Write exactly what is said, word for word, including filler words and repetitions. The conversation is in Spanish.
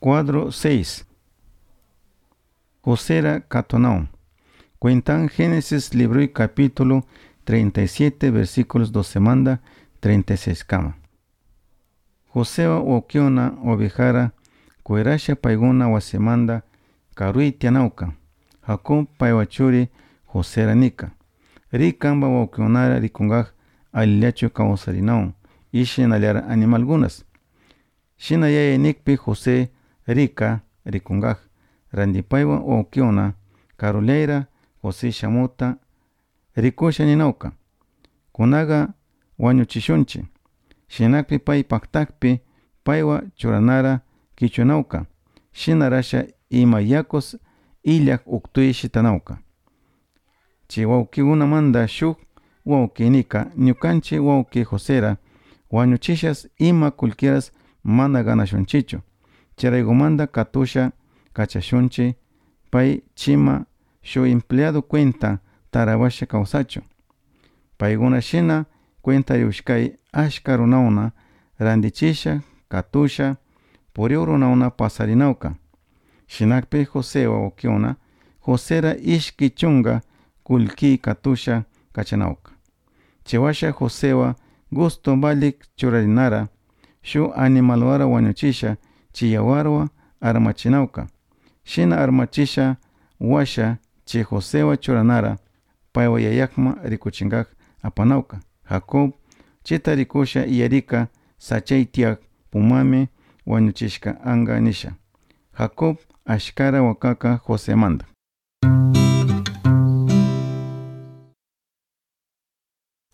Cuadro seis. Josera Catonao. Cuentan Génesis libro y capítulo treinta y siete versículos doce manda treinta y seis cama. Josea okiona ovejara kuerasha paiguna wasemanda karui tianauka. Jacob paiwachuri Josera nika. Rikamba wakionara rikungaj aliacho kaosarinao. Ishin aliara animalgunas. Shina yaya nikpi José rika rikungaj. Randipaiwa okiona karuleira José shamuta rikusha ninauka. Kunaga wañuchishunchi. Shinakpi pai paktakpi paiwa churanara kichunauka. Shinarasha imayakos illak uktui shitanauka. Chi wauki unamanda shuk wauki nika nyukanchi wauki Josera wañuchishas ima kulkiras mana ganashunchicho. Chiraigumanda katusha kachashunchi pai chima shu empleado cuenta tarawasha kausacho. Paiguna shina cuenta yushkai ashkarunauna randichisha katusha puriurunauna pasarinauka. Shinakpe Josewa okiona Josera ishki chunga kulki katusha kachanauka. Chewasha Josewa gusto balik churarinara shu animalwara wañuchisha chiyawarwa armachinauka. Shina armachisha washa chi Josewa churanara paiwa yayakma rikuchingak apanauka. Jacob chita rikusha iyarika sachaitiak pumame wañuchishka anga nisha. Jacob ashkara wakaka Jose manda.